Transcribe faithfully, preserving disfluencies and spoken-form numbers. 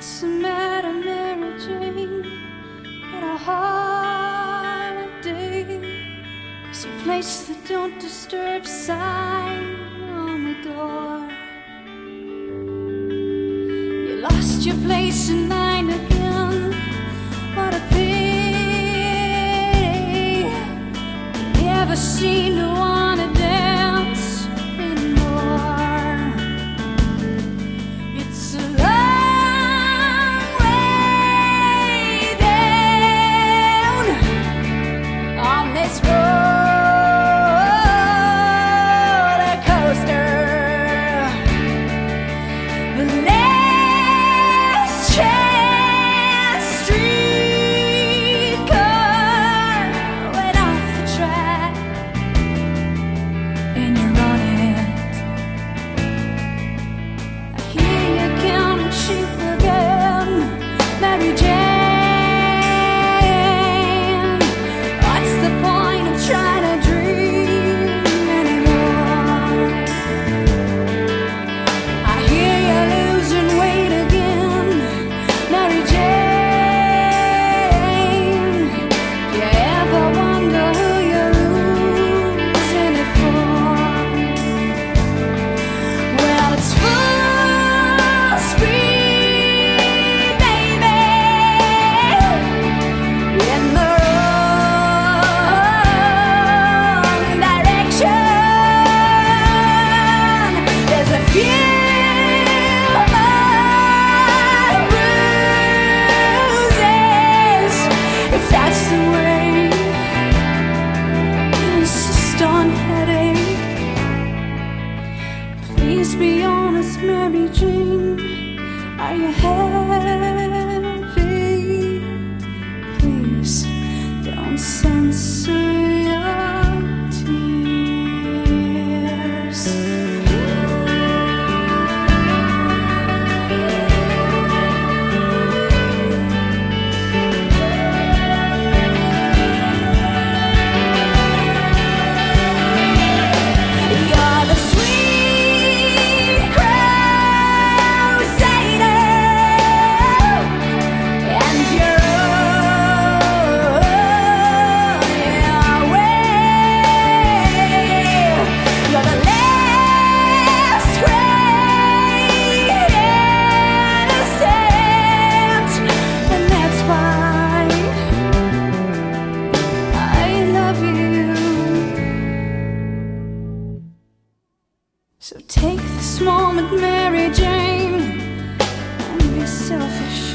What's the matter, Mary Jane? Had a hard day? 'Cause you placed the don't disturb sign on the door. You lost your place in line again. What a pity. You never seem to wanna dance anymore. It's a long way down on this roller coaster. The next chance streetcar went off the track, and you're on it. I hear you counting sheep again, Mary Jane. What's the point of trying to dream anymore? I hear you losing weight again, Mary Jane. Do you ever wonder who you're losing it for? Well, it's full speed, baby, in the wrong direction. There's a few more bruises, if that's the way you insist on heading. Please be honest, Mary Jane. Are you heavy? Please don't censor your tears. You're the sweet crusader, and you're on your way. You're the last great innocent, and that's why I love you. So take this moment, Mary Jane, and be selfish.